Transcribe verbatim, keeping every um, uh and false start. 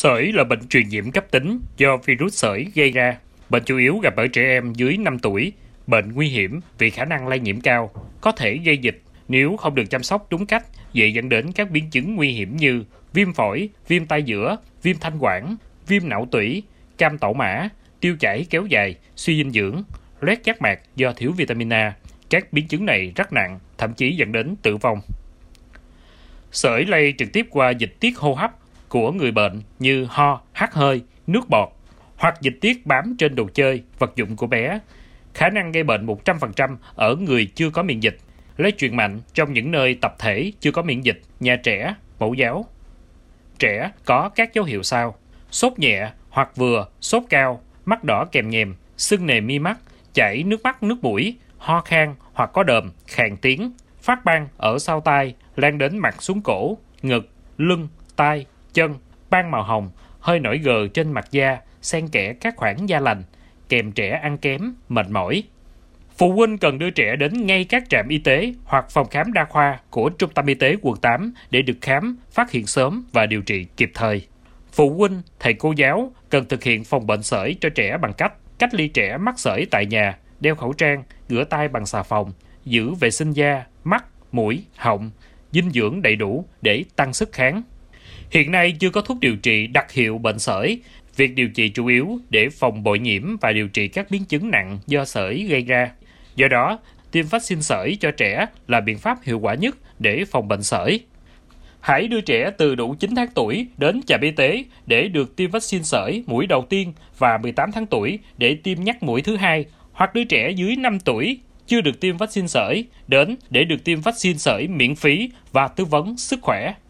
Sởi là bệnh truyền nhiễm cấp tính do virus sởi gây ra. Bệnh chủ yếu gặp ở trẻ em dưới năm tuổi. Bệnh nguy hiểm vì khả năng lây nhiễm cao, có thể gây dịch nếu không được chăm sóc đúng cách, dễ dẫn đến các biến chứng nguy hiểm như viêm phổi, viêm tai giữa, viêm thanh quản, viêm não tủy, cam tẩu mã, tiêu chảy kéo dài, suy dinh dưỡng, loét giác mạc do thiếu vitamin A. Các biến chứng này rất nặng, thậm chí dẫn đến tử vong. Sởi lây trực tiếp qua dịch tiết hô hấp của người bệnh như ho, hắt hơi, nước bọt, hoặc dịch tiết bám trên đồ chơi, vật dụng của bé. Khả năng gây bệnh một trăm phần trăm ở người chưa có miễn dịch, lây truyền mạnh trong những nơi tập thể chưa có miễn dịch, nhà trẻ, mẫu giáo. Trẻ có các dấu hiệu sau: sốt nhẹ hoặc vừa, sốt cao, mắt đỏ kèm nhèm, sưng nề mi mắt, chảy nước mắt nước mũi, ho khan hoặc có đờm, khàn tiếng, phát ban ở sau tai, lan đến mặt xuống cổ, ngực, lưng, tai, chân, ban màu hồng, hơi nổi gờ trên mặt da, xen kẽ các khoảng da lành, kèm trẻ ăn kém, mệt mỏi. Phụ huynh cần đưa trẻ đến ngay các trạm y tế hoặc phòng khám đa khoa của Trung tâm Y tế quận tám để được khám, phát hiện sớm và điều trị kịp thời. Phụ huynh, thầy cô giáo cần thực hiện phòng bệnh sởi cho trẻ bằng cách cách ly trẻ mắc sởi tại nhà, đeo khẩu trang, rửa tay bằng xà phòng, giữ vệ sinh da, mắt, mũi, họng, dinh dưỡng đầy đủ để tăng sức kháng. Hiện nay chưa có thuốc điều trị đặc hiệu bệnh sởi. Việc điều trị chủ yếu để phòng bội nhiễm và điều trị các biến chứng nặng do sởi gây ra. Do đó, tiêm vaccine sởi cho trẻ là biện pháp hiệu quả nhất để phòng bệnh sởi. Hãy đưa trẻ từ đủ chín tháng tuổi đến trạm y tế để được tiêm vaccine sởi mũi đầu tiên và mười tám tháng tuổi để tiêm nhắc mũi thứ hai, hoặc đưa trẻ dưới năm tuổi chưa được tiêm vaccine sởi đến để được tiêm vaccine sởi miễn phí và tư vấn sức khỏe.